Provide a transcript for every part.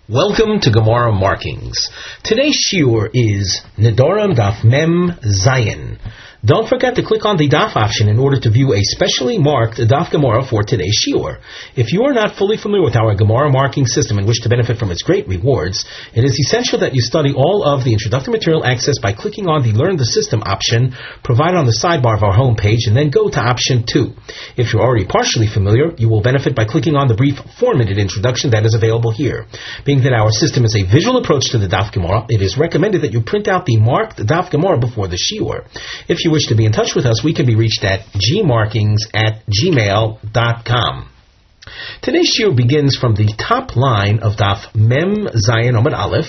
Welcome to Gemara Markings. Today's shiur is Nedorim Daf Mem Zayin. Don't forget to click on the Daf option in order to view a specially marked Daf Gemara for today's shiur. If you are not fully familiar with our Gemara marking system and wish to benefit from its great rewards, it is essential that you study all of the introductory material accessed by clicking on the Learn the System option provided on the sidebar of our homepage and then go to option 2. If you're already partially familiar, you will benefit by clicking on the brief 4-minute introduction that is available here. Being that our system is a visual approach to the Daf Gemara, it is recommended that you print out the marked Daf Gemara before the shiur. If you wish to be in touch with us, we can be reached at gmarkings@gmail.com. Today's shiur begins from the top line of Daf Mem Zayin Amud Aleph.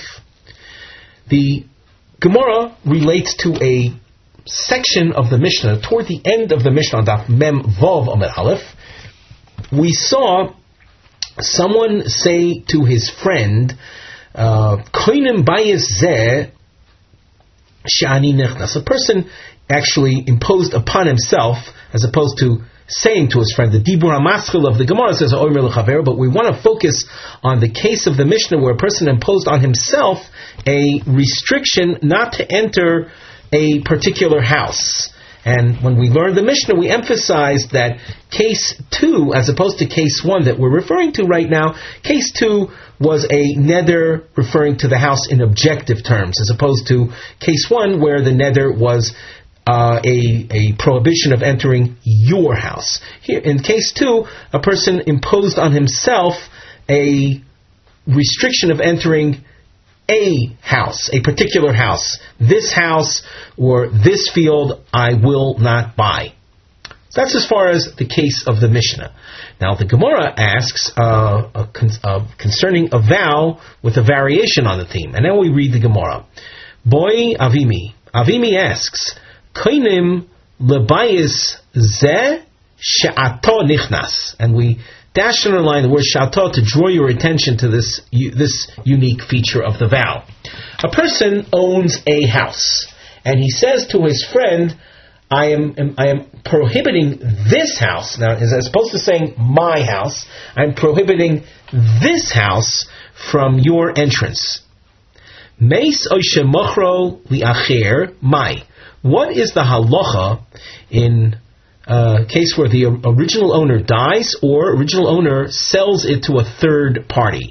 The Gemara relates to a section of the Mishnah toward the end of the Mishnah on Daf Mem Vav Amud Aleph. We saw someone say to his friend, Koinem bayis zeh she'ani nechnas. A person actually imposed upon himself, as opposed to saying to his friend. The Dibur HaMaschil of the Gemara says, Omer l'chaver, but we want to focus on the case of the Mishnah where a person imposed on himself a restriction not to enter a particular house. And when we learned the Mishnah, we emphasized that case 2, as opposed to case 1 that we're referring to right now, case 2 was a neder referring to the house in objective terms, as opposed to case 1 where the neder was a prohibition of entering your house. Here, in case 2, a person imposed on himself a restriction of entering a house, a particular house. This house or this field I will not buy. So that's as far as the case of the Mishnah. Now the Gemara asks concerning a vow with a variation on the theme. And then we read the Gemara. Boy Avimi. Avimi asks, Koinim lebayis zeh she'ato nichnas. And we dash and underline the word shato to draw your attention to this unique feature of the vow. A person owns a house, and he says to his friend, I am prohibiting this house. Now, as opposed to saying my house, I'm prohibiting this house from your entrance. Meis oishe mochro li'acher mai. What is the halacha in case where the original owner dies or original owner sells it to a third party?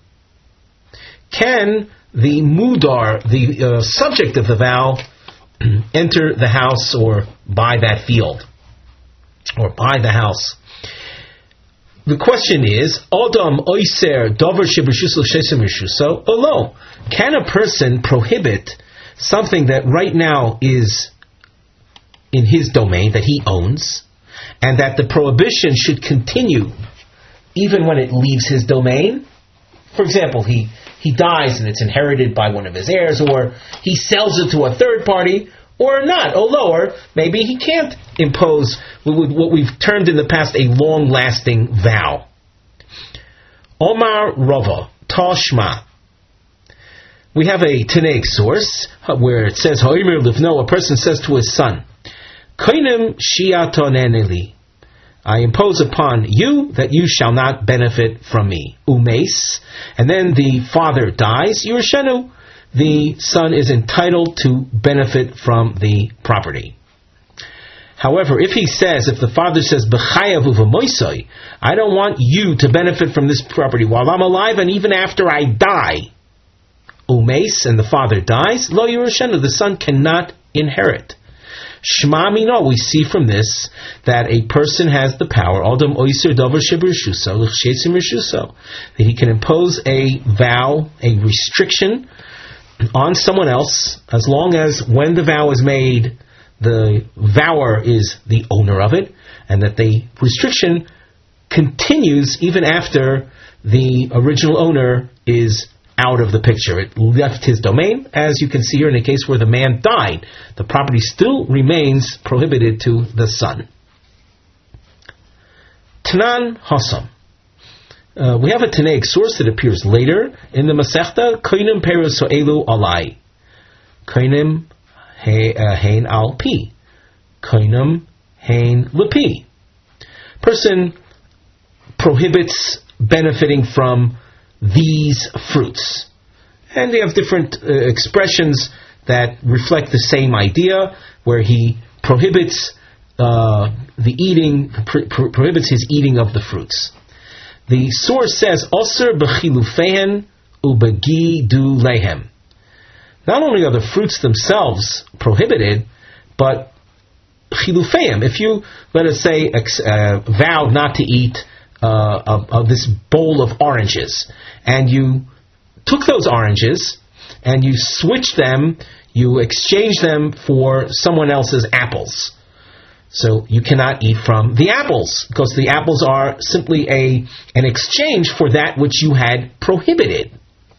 Can the mudar, the subject of the vow, enter the house or buy that field or buy the house? The question is, Adam oiser davar sheb'reshusah l'sheisim reshusah olo. Can a person prohibit something that right now is in his domain, that he owns, and that the prohibition should continue even when it leaves his domain? For example, he dies and it's inherited by one of his heirs, or he sells it to a third party, or not, or lower, maybe he can't impose what we've termed in the past a long-lasting vow. Omar Rava, Tashma. We have a Tanaic source where it says, Ha'imir livno, a person says to his son, Koinem shiato neneli, I impose upon you that you shall not benefit from me. Umeis, and then the father dies, Yershenu, the son is entitled to benefit from the property. However, if the father says, B'chayav u'v'moisoi, I don't want you to benefit from this property while I'm alive and even after I die, Umeis, and the father dies, Lo Yershenu, the son cannot inherit. Shma mino, we see from this that a person has the power, Adam oiser davar sheb'reshusah l'cheisim reshusah, that he can impose a vow, a restriction on someone else, as long as when the vow is made, the vower is the owner of it, and that the restriction continues even after the original owner is out of the picture. It left his domain. As you can see here in a case where the man died, the property still remains prohibited to the son. Tanan Hassam. We have a Tanaic source that appears later in the Masechta, Koinim Perus So'elu Alai. Koinim Hein Al Pi. Koinim Hein Lepi. Person prohibits benefiting from these fruits. And they have different expressions that reflect the same idea, where he prohibits prohibits his eating of the fruits. The source says, Osir b'chilufehen ubegidu lehem. Not only are the fruits themselves prohibited, but chilufeim. If you, let us say, vowed not to eat of this bowl of oranges, and you took those oranges and you switched them, you exchanged them for someone else's apples. So you cannot eat from the apples, because the apples are simply an exchange for that which you had prohibited.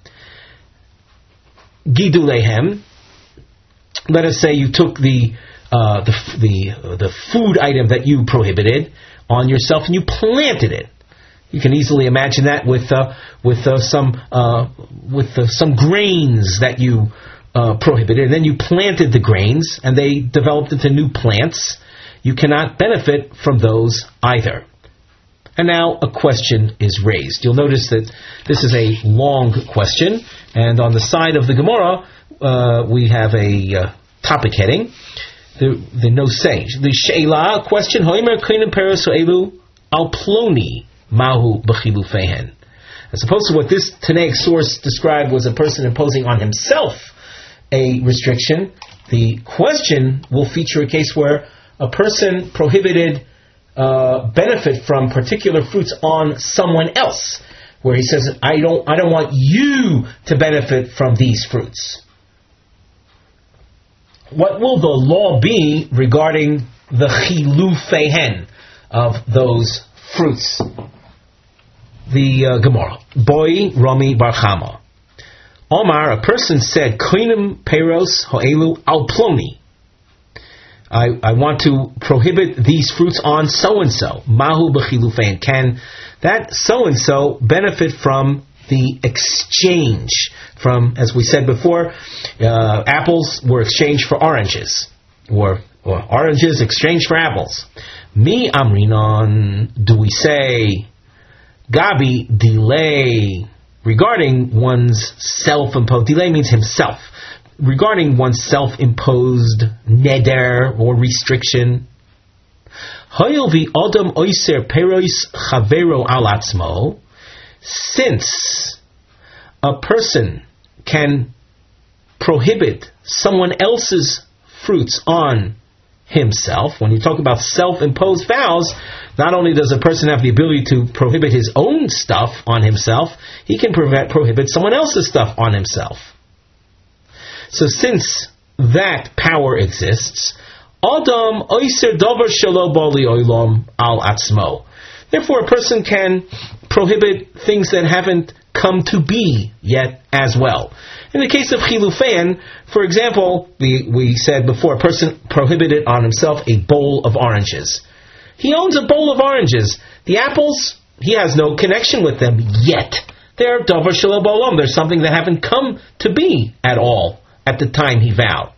Gidulehem. Let us say you took the food item that you prohibited on yourself and you planted it. You can easily imagine that with some grains that you prohibited, and then you planted the grains and they developed into new plants. You cannot benefit from those either. And now a question is raised. You'll notice that this is a long question, and on the side of the Gemara we have a topic heading, the no say. The She'ela question, Hoimer Kainim Peres Elu Al Ploni Mahu B'chilufehen. As opposed to what this Tanaic source described was a person imposing on himself a restriction, the question will feature a case where a person prohibited benefit from particular fruits on someone else, where he says, I don't want you to benefit from these fruits. What will the law be regarding the chilufehen of those fruits? The Gemara. Boi Rami Bar Chama. Omar, a person said, Koinim Peros Ho'elu Al Ploni. I want to prohibit these fruits on so-and-so. Mahu b'chilufein. Can that so-and-so benefit from the exchange? From, as we said before, apples were exchanged for oranges. Or oranges exchanged for apples. Mi amrinon, do we say, Gabi delay, regarding one's self-imposed, delay means himself, regarding one's self-imposed neder or restriction. Since a person can prohibit someone else's fruits on himself, when you talk about self-imposed vows, not only does a person have the ability to prohibit his own stuff on himself, he can prohibit someone else's stuff on himself. So since that power exists, Adam oiser davar shelo bali olam al atzmo. Therefore, a person can prohibit things that haven't come to be yet as well. In the case of chilufein, for example, we said before, a person prohibited on himself a bowl of oranges. He owns a bowl of oranges. The apples, he has no connection with them yet. They're davar shelo b'olam. They're something that haven't come to be at all at the time he vowed.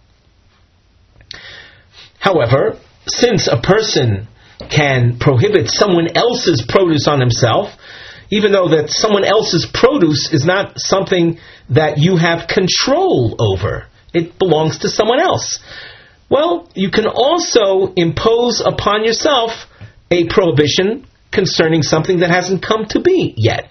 However, since a person can prohibit someone else's produce on himself, even though that someone else's produce is not something that you have control over, it belongs to someone else. Well, you can also impose upon yourself a prohibition concerning something that hasn't come to be yet.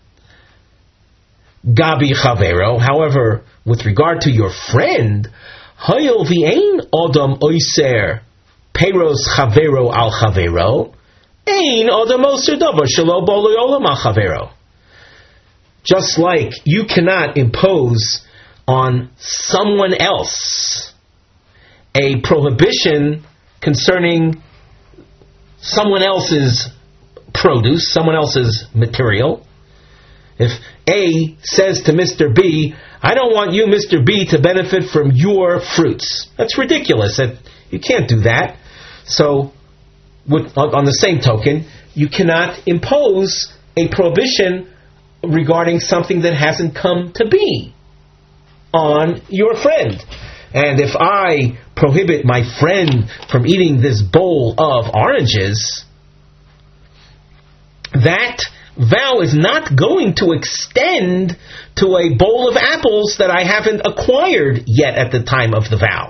Gabi Chavero, however, with regard to your friend, Hayol v'ein Adam oiser Peros Chavero al Chavero, ein Adam oser davar shelo b'olei olam al Chavero. Just like you cannot impose on someone else a prohibition concerning someone else's produce, someone else's material. If A says to Mr. B, I don't want you, Mr. B, to benefit from your fruits. That's ridiculous. You can't do that. So, on the same token, you cannot impose a prohibition regarding something that hasn't come to be on your friend. And if I prohibit my friend from eating this bowl of oranges, that vow is not going to extend to a bowl of apples that I haven't acquired yet at the time of the vow.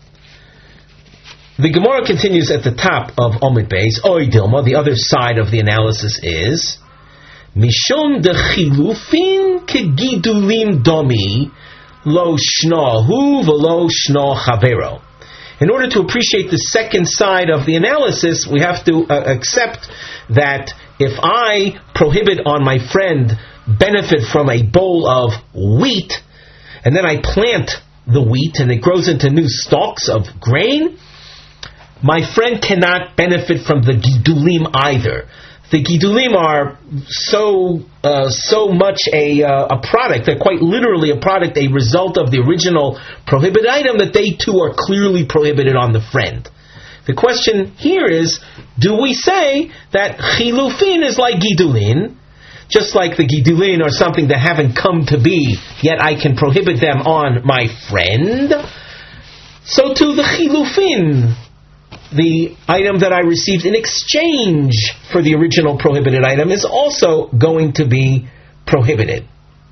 The Gemara continues at the top of Omid Beis. Oy Dilma, the other side of the analysis is Mishum de Chilufin Kegidulim Domi Lo Shnahu Velo Shna Chavero. In order to appreciate the second side of the analysis, we have to accept that if I prohibit on my friend benefit from a bowl of wheat, and then I plant the wheat and it grows into new stalks of grain, my friend cannot benefit from the gidulim either. The gidulim are so much a product, they're quite literally a product, a result of the original prohibited item, that they too are clearly prohibited on the friend. The question here is, do we say that chilufin is like gidulin, just like the gidulin are something that haven't come to be, yet I can prohibit them on my friend? So too the chilufin, the item that I received in exchange for the original prohibited item, is also going to be prohibited.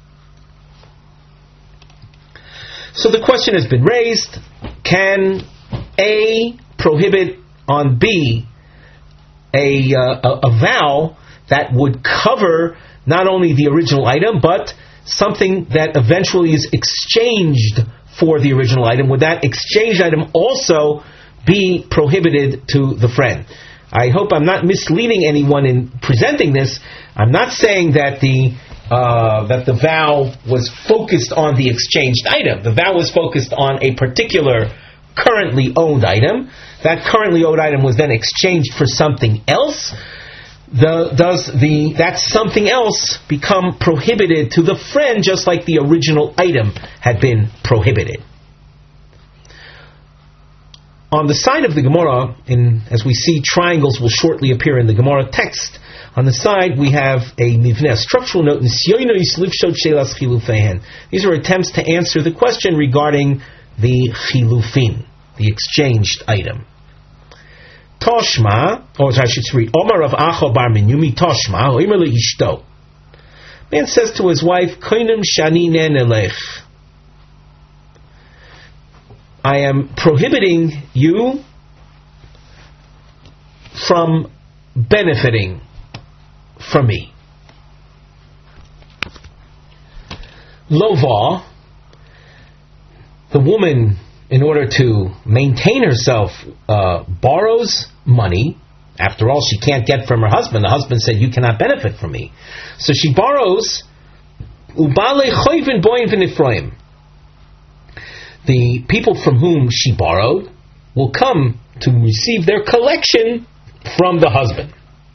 So the question has been raised, can A prohibit on B a vow that would cover not only the original item, but something that eventually is exchanged for the original item? Would that exchanged item also be prohibited to the friend? I hope I'm not misleading anyone in presenting this. I'm not saying that the vow was focused on the exchanged item. The vow was focused on a particular currently owned item. That currently owned item was then exchanged for something else. That something else become prohibited to the friend, just like the original item had been prohibited? On the side of the Gemara, as we see, triangles will shortly appear in the Gemara text. On the side, we have a mivneh, structural note. These are attempts to answer the question regarding the chilufin, the exchanged item. Toshma, or I should read, Omar of Acho bar Minyumi Toshma, Omer leishto. Man says to his wife, Koinim shani nenelech, I am prohibiting you from benefiting from me. Lova, the woman, in order to maintain herself, borrows money. After all, she can't get from her husband. The husband said, you cannot benefit from me. So she borrows. Ubale choyvin boyin v'nifroim. The people from whom she borrowed will come to receive their collection from the husband.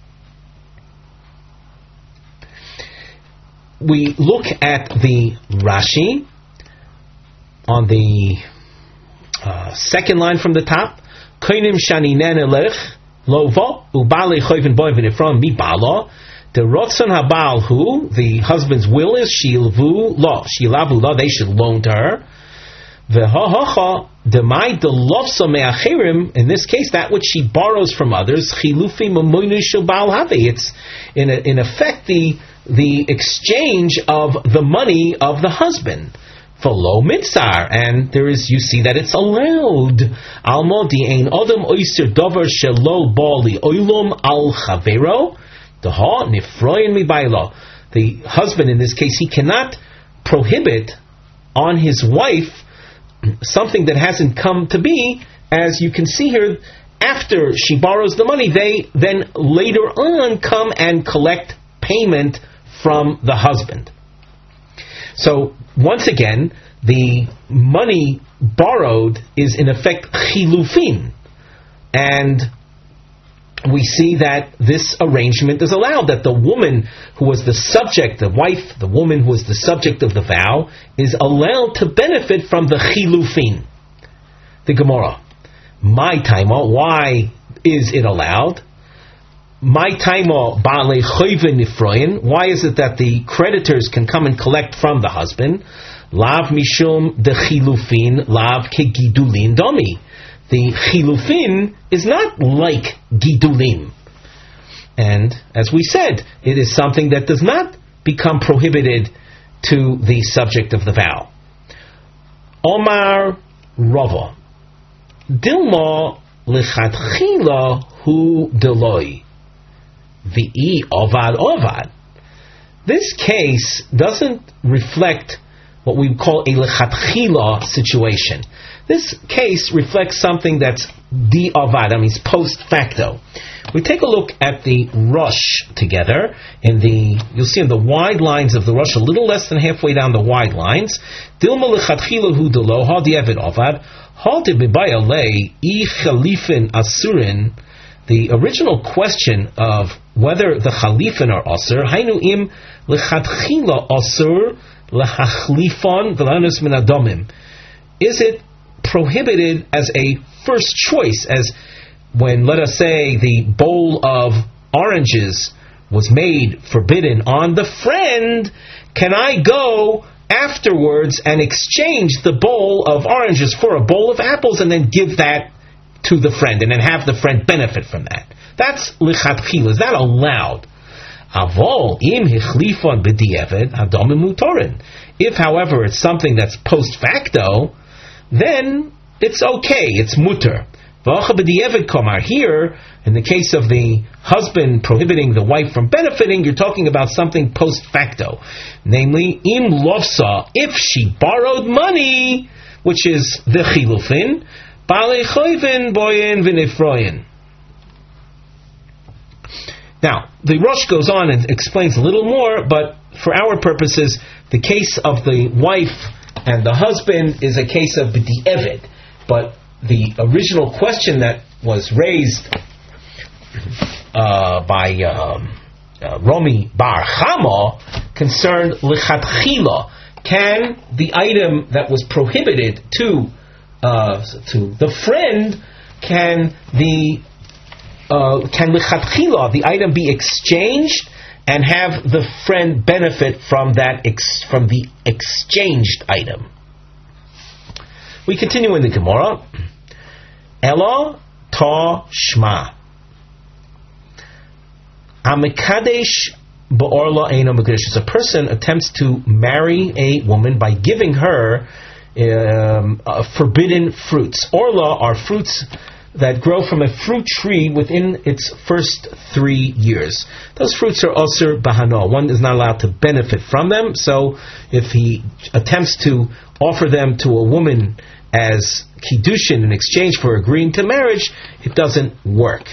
We look at the Rashi on the second line from the top. Koinim shani nenelech lova ubale choyvin boy v'nifron mi bala. The rotzon habal hu, the husband's will is shilavu lo, they should loan to her. V'ha demai delofsa me'achirim, in this case, that which she borrows from others, chilufi mamoinu shubal havi. It's in effect the exchange of the money of the husband. V'lo mitzar, and you see that it's allowed. Almodi ein odom oiser dover shelo bali oilom al chavero deha nifroyin mibaylo. The husband, in this case, he cannot prohibit on his wife something that hasn't come to be. As you can see here, after she borrows the money, they then later on come and collect payment from the husband. So, once again, the money borrowed is in effect chilufin. And we see that this arrangement is allowed, that the woman who was the subject, the wife, the woman who was the subject of the vow, is allowed to benefit from the chilufin. The Gemara. My taima, why is it allowed? My taima ba'alei choyven nifroyin. Why is it that the creditors can come and collect from the husband? Lav mishum de chilufin, lav ke gidulin domi. The chilufin is not like gidulim. And as we said, it is something that does not become prohibited to the subject of the vow. Omar Rava. Dilma lechatchila hu deloi. V'i ovad ovad. This case doesn't reflect what we call a lechatchila situation. This case reflects something that's di avad, that means post facto. We take a look at the Rosh together. You'll see in the wide lines of the Rosh, a little less than halfway down the wide lines. Dilma lechatchila hu delo ha di'evid avad ha debibaya lei I chalifin asurin. The original question of whether the chalifin are asur, hainu im lechatchila asur lehachlifon v'lanus min adomim. Is it prohibited as a first choice, as when, let us say, the bowl of oranges was made forbidden on the friend, can I go afterwards and exchange the bowl of oranges for a bowl of apples and then give that to the friend and then have the friend benefit from that? That's lichatchila. Is that allowed? Avol im hichlifon b'di'evet adomim mutorin. If, however, it's something that's post facto, then it's okay, it's mutter. Here, in the case of the husband prohibiting the wife from benefiting, you're talking about something post facto. Namely, im lofsa, if she borrowed money, which is the chilufin, bale choyvin boyin v'nifroyin. Now, the Rosh goes on and explains a little more, but for our purposes, the case of the wife and the husband is a case of b'di'evid. But the original question that was raised by Romi Bar Chama concerned lichatchila. Can the item that was prohibited to the friend, can lichatchila, the item, be exchanged and have the friend benefit from from the exchanged item? We continue in the Gemara. Ela ta shma. Amekadesh ba'orla eino mekadesh. A person attempts to marry a woman by giving her forbidden fruits. Orla are fruits that grow from a fruit tree within its first 3 years. Those fruits are asur bahano. One is not allowed to benefit from them. So if he attempts to offer them to a woman as kiddushin in exchange for agreeing to marriage, it doesn't work.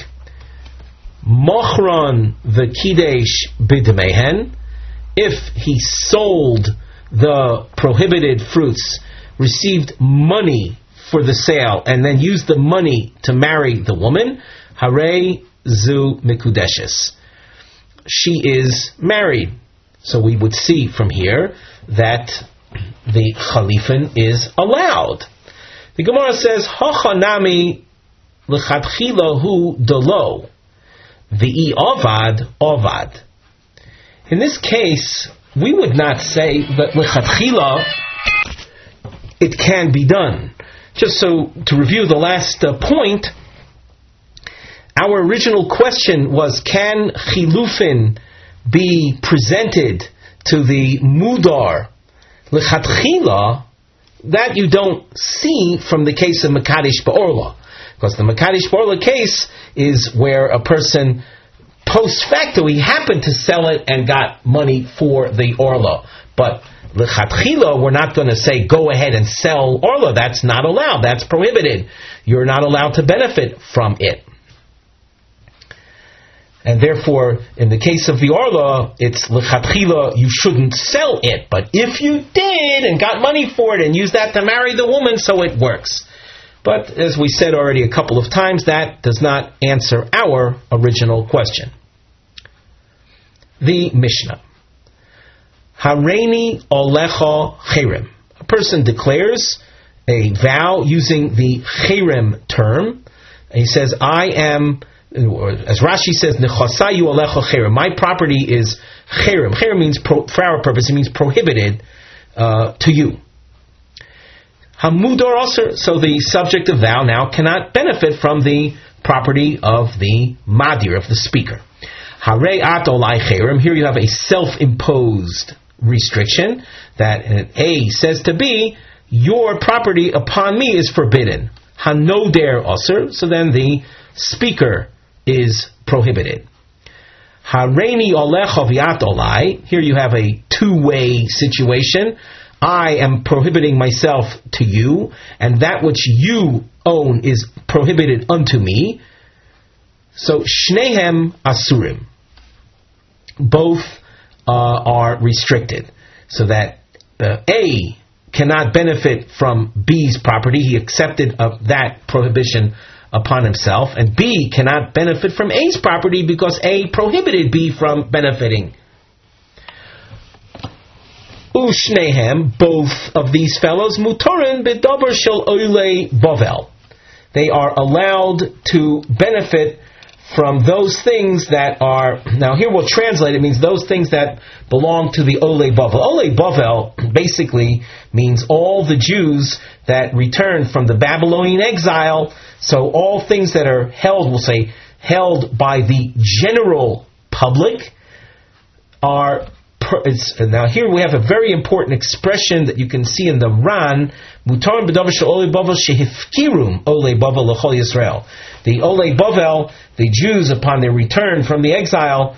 Mochron the kidesh bidmehen. If he sold the prohibited fruits, received money for the sale, and then used the money to marry the woman, Hare zu mikudeshes. She is married. So we would see from here that the chalifin is allowed. The Gemara says, Hachanami lechatchila hu delo, v'i ovad ovad. In this case, we would not say that lechatchila it can be done. Just so to review the last point, our original question was, can chilufin be presented to the mudar lechatchila? That you don't see from the case of Mekadesh Ba'orla. Because the Mekadesh Ba'orla case is where a person, post facto, he happened to sell it and got money for the Orla. But L'chatchila, we're not going to say, go ahead and sell Orla. That's not allowed. That's prohibited. You're not allowed to benefit from it. And therefore, in the case of the Orla, it's l'chatchila, you shouldn't sell it. But if you did and got money for it and used that to marry the woman, so it works. But as we said already a couple of times, that does not answer our original question. The Mishnah. Hareini olecha cherem. A person declares a vow using the cherem term. And he says, I am... as Rashi says, "Nechasayu alecha cherem." My property is cherem. Cherem means, for our purpose, it means prohibited to you. Hamudor also, so the subject of vow now cannot benefit from the property of the madir, of the speaker. Harei at olai cherem. Here you have a self-imposed restriction that A says to B, your property upon me is forbidden. Hanoder osir. So then the speaker is prohibited. Hareini olecha v'at olai. Here you have a two-way situation. I am prohibiting myself to you, and that which you own is prohibited unto me. So shnehem asurim. Both are restricted, so that A cannot benefit from B's property. He accepted that prohibition upon himself, and B cannot benefit from A's property because A prohibited B from benefiting. Ushnehem, both of these fellows, mutorin b'davar shel oilei bavel. They are allowed to benefit from those things that are, now here we'll translate, it means those things that belong to the Olei Bavel. Olei Bavel basically means all the Jews that returned from the Babylonian exile, so all things that are held, we'll say, held by the general public are, now here we have a very important expression that you can see in the Ran, Mutarim b'davar shel Olei Bavel shehifkirum Olei Bavel l'chol Yisrael. The Olei Bavel, the Jews upon their return from the exile,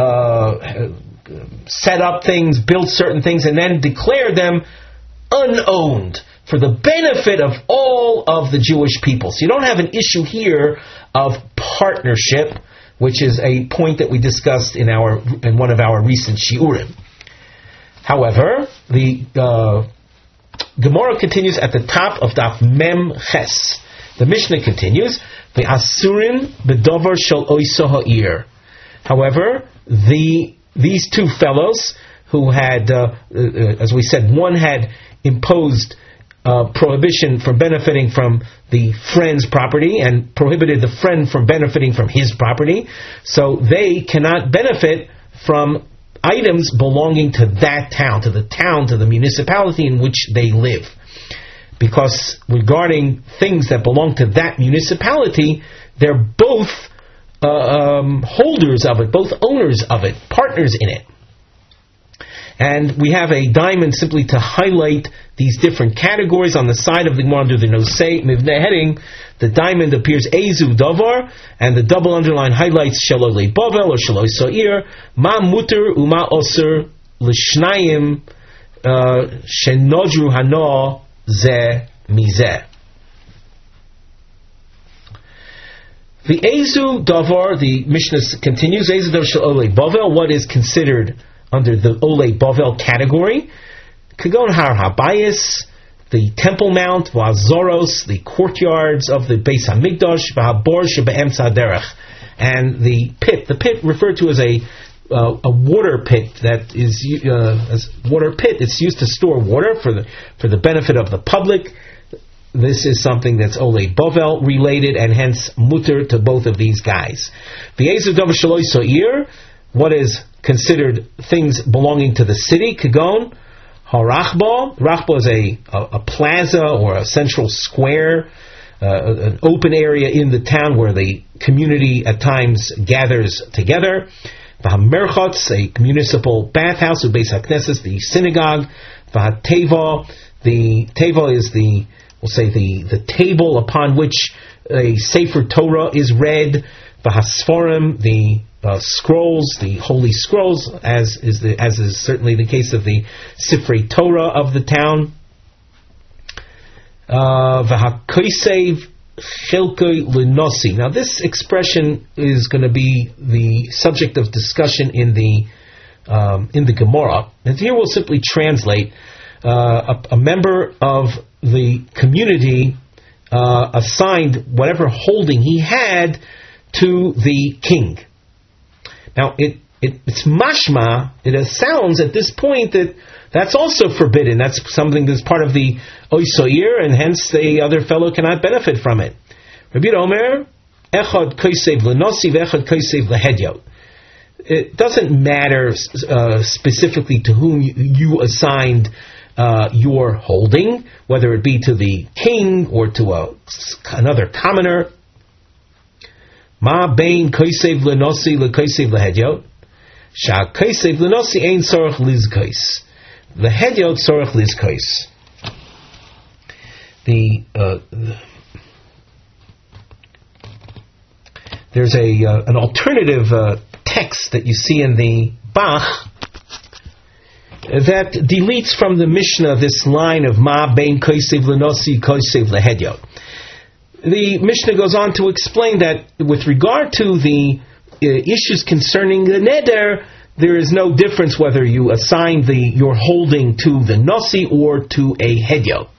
set up things, built certain things, and then declared them unowned for the benefit of all of the Jewish people. So you don't have an issue here of partnership, which is a point that we discussed in one of our recent shiurim. However, the Gemara continues at the top of Daf Mem Ches. The Mishnah continues, "Ve'asurin b'davar shel oiso ha'ir." However, these two fellows who had, as we said, one had imposed prohibition from benefiting from the friend's property and prohibited the friend from benefiting from his property, so they cannot benefit from items belonging to that town, to the municipality in which they live. Because regarding things that belong to that municipality, they're both holders of it, both owners of it, partners in it. And we have a diamond simply to highlight these different categories on the side of the Gemara under the Nosei Mivneh heading. The diamond appears Ezu Davar, and the double underline highlights Shalolei Bavel or Shaloi So'ir, Ma Muter Uma Osir L'Shnayim Shenodru Hano Zeh Mizeh. The Ezu Davar, the Mishnah continues, Ezu Davar Shalolei Bavel, what is considered under the Olei Bavel category? Kagon Har Habayis, the Temple Mount, Vazoros, the courtyards of the Beis Hamikdash, Vahabor Shebe'emtza Derech, and the pit. The pit referred to as a water pit that is as water pit. It's used to store water for the benefit of the public. This is something that's Olei Bavel related, and hence mutter to both of these guys. The Ezu Davar Shaloi So'ir, what is considered things belonging to the city, Kagon Harachba. Rachba is a plaza or a central square, an open area in the town where the community at times gathers together. Vahamerchotz, a municipal bathhouse, Beis HaKnesses, the synagogue. Vahateva, the teva is the table upon which a Sefer Torah is read. Vahasforim, the scrolls, the holy scrolls, as is certainly the case of the Sifrei Torah of the town. V'hakosev chelkoi lenosi. Now this expression is going to be the subject of discussion in the Gemara, and here we'll simply translate a member of the community assigned whatever holding he had to the king. Now, it's mashma, it sounds at this point that's also forbidden. That's something that's part of the oisoir, and hence the other fellow cannot benefit from it. Rabbi Omer, echad kosev lenosi ve'echad kosev lehedyot. It doesn't matter specifically to whom you assigned your holding, whether it be to the king or to another commoner. Ma bein koisev lenosi lekoisev lehedyot. Sha koisev lenosi ein tzorach lizkos. Lehedyot tzorach lizkos. There's an alternative text that you see in the Bach that deletes from the Mishnah this line of Ma bein koisev lenosi koisev lehedyot. The Mishnah goes on to explain that with regard to the issues concerning the neder, there is no difference whether you assign your holding to the nasi or to a hedyot.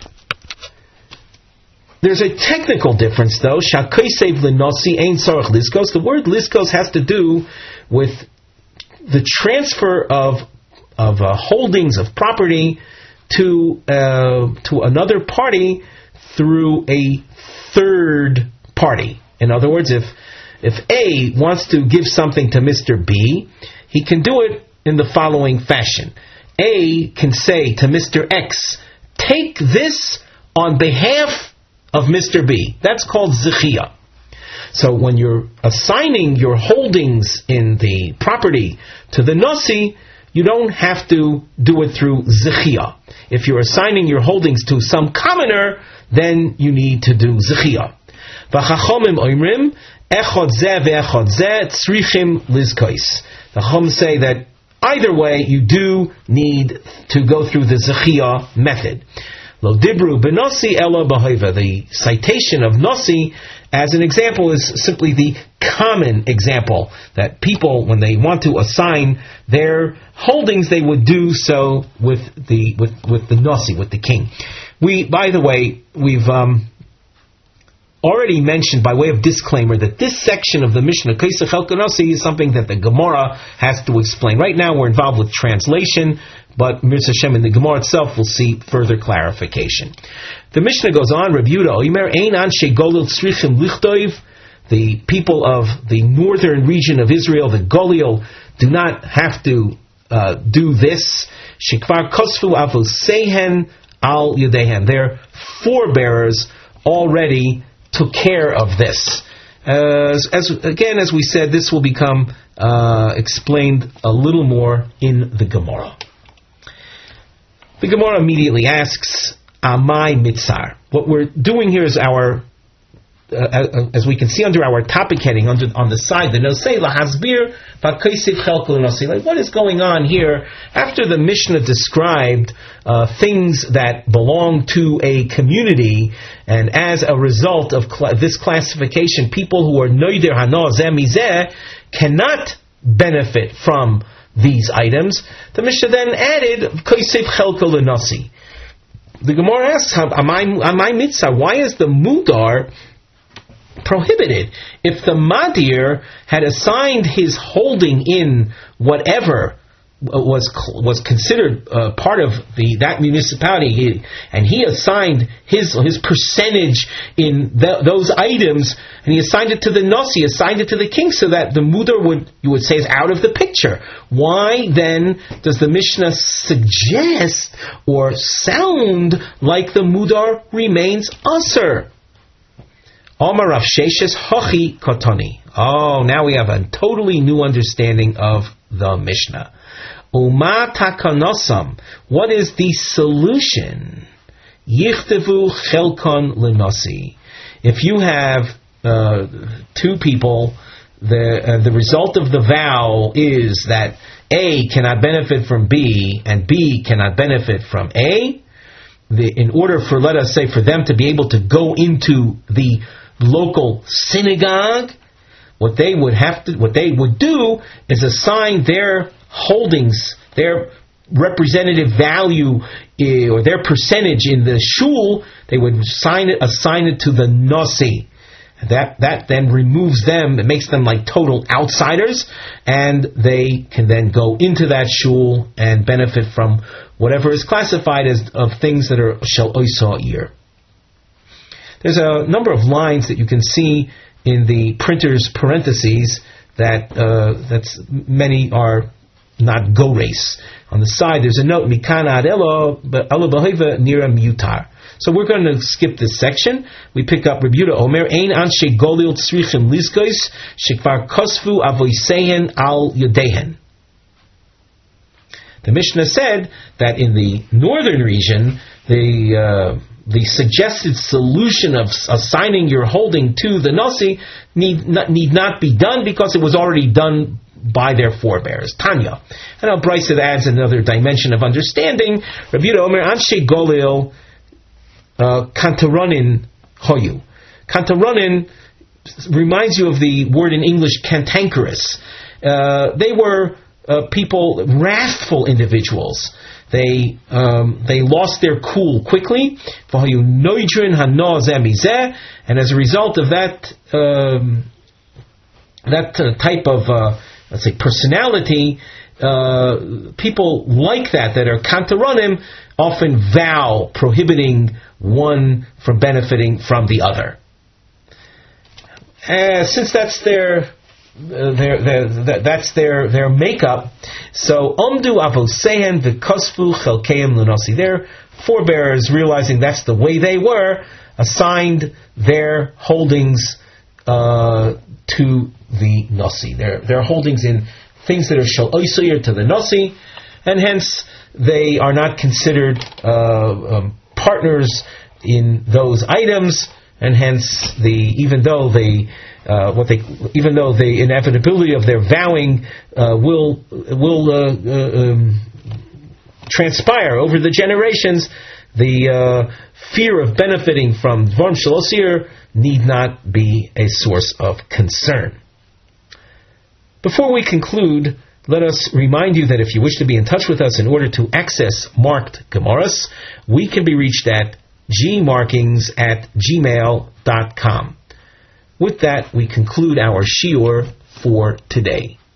There's a technical difference, though. Shakoisev l'nasi ein tzorach liskos. The word liskos has to do with the transfer of holdings of property to another party through a third party. In other words, if A wants to give something to Mr. B, he can do it in the following fashion. A can say to Mr. X, take this on behalf of Mr. B. That's called zechiyah. So when you're assigning your holdings in the property to the nasi, you don't have to do it through zechiyah. If you're assigning your holdings to some commoner, then you need to do zechiyah. V'chachomim oimrim echod zeh ve'echod zeh tzrichim lizkos. The Chacham say that either way you do need to go through the zechiyah method. Lo dibru b'nasi ela b'hoiva. The citation of nasi as an example is simply the common example that people, when they want to assign their holdings, they would do so with the nasi, with the king. We've already mentioned by way of disclaimer that this section of the Mishnah, Kaisach El Nasi, is something that the Gemara has to explain. Right now we're involved with translation, but Mirza Hashem in the Gemara itself will see further clarification. The Mishnah goes on, Reb Yehuda Omer, Ein anshe golil tzrichim lichtoiv, the people of the northern region of Israel, the Golil, do not have to do this. Shekvar kosfu avosehen al yedehen. Their forebearers already took care of this. As we said, this will become explained a little more in the Gemara. The Gemara immediately asks, Amai mitzar. What we're doing here is as we can see under our topic heading, on the side, the nosei lahasbir v'kaisiv chelkul nosei. Like, what is going on here? After the Mishnah described things that belong to a community, and as a result of this classification, people who are noider hana zeh mizeh cannot benefit from these items. The Mishnah then added kaisiv chelkul nosei. The Gemara asks, Amai mitzar, why is the mudar prohibited? If the madir had assigned his holding in whatever was considered part of that municipality, and he assigned his percentage in those items, and he assigned it to the nasi, assigned it to the king, so that the mudar you would say is out of the picture. Why then does the Mishnah suggest or sound like the mudar remains asur? Omar Rav Sheshes Hochi Kotoni. Oh, now we have a totally new understanding of the Mishnah. Uma Takanosam. What is the solution? Yichtevu Chelkon Lenosi. If you have two people, the result of the vow is that A cannot benefit from B and B cannot benefit from A. In order for, let us say, for them to be able to go into the local synagogue, what they would do is assign their holdings, their representative value or their percentage in the shul. They would assign it to the nasi. That then removes them. It makes them like total outsiders, and they can then go into that shul and benefit from whatever is classified as of things that are shel oisa ir. There's a number of lines that you can see in the printer's parentheses that's many are not go race. On the side there's a note, Mikana ad elo b'hoiva nira mutar. So we're going to skip this section. We pick up Rabbi Yehuda Omer, Ein anshe golil tzrichim lizkos, shekvar kosvu avoisehen al yodehen. The Mishnah said that in the northern region, the suggested solution of assigning your holding to the Nasi need not be done because it was already done by their forebears. Tanya. And now Bryce adds another dimension of understanding. Rabbi Yehuda Omer, Anshe Golil Kantaronin Hoyu. Kantaronin reminds you of the word in English cantankerous. They were people, wrathful individuals. They lost their cool quickly, and as a result of that type of let's say personality, people like that are kantaronim often vow prohibiting one from benefiting from the other. Since that's their makeup. So Omdu Avosehen v'Kosfu Chelkeim Lunasi. Their forebears, realizing that's the way they were, assigned their holdings to the Nasi. Their holdings in things that are Shal Oisir to the Nasi, and hence they are not considered partners in those items, and hence even though the inevitability of their vowing will transpire over the generations, the fear of benefiting from Dvarim Shel Osir need not be a source of concern. Before we conclude, let us remind you that if you wish to be in touch with us in order to access marked Gemaras, we can be reached at gmarkings@gmail.com. With that, we conclude our shiur for today.